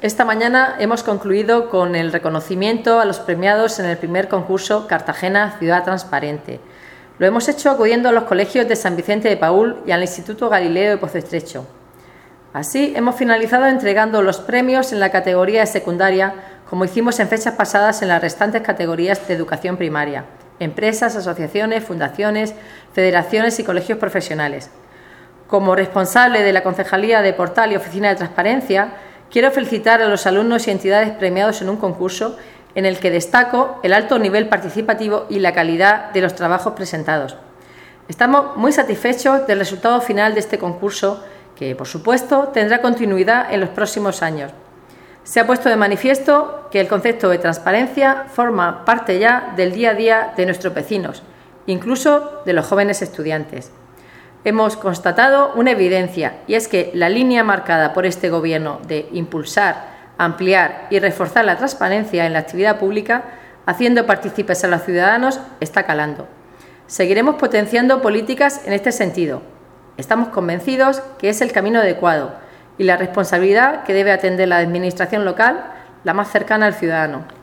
Esta mañana hemos concluido con el reconocimiento a los premiados en el primer concurso Cartagena Ciudad Transparente. Lo hemos hecho acudiendo a los colegios de San Vicente de Paúl y al Instituto Galileo de Pozo Estrecho. Así, hemos finalizado entregando los premios en la categoría de secundaria, como hicimos en fechas pasadas en las restantes categorías de educación primaria, empresas, asociaciones, fundaciones, federaciones y colegios profesionales. Como responsable de la Concejalía de Portal y Oficina de Transparencia, quiero felicitar a los alumnos y entidades premiados en un concurso en el que destaco el alto nivel participativo y la calidad de los trabajos presentados. Estamos muy satisfechos del resultado final de este concurso, que, por supuesto, tendrá continuidad en los próximos años. Se ha puesto de manifiesto que el concepto de transparencia forma parte ya del día a día de nuestros vecinos, incluso de los jóvenes estudiantes. Hemos constatado una evidencia, y es que la línea marcada por este Gobierno de impulsar, ampliar y reforzar la transparencia en la actividad pública, haciendo partícipes a los ciudadanos, está calando. Seguiremos potenciando políticas en este sentido. Estamos convencidos que es el camino adecuado y la responsabilidad que debe atender la Administración local, la más cercana al ciudadano.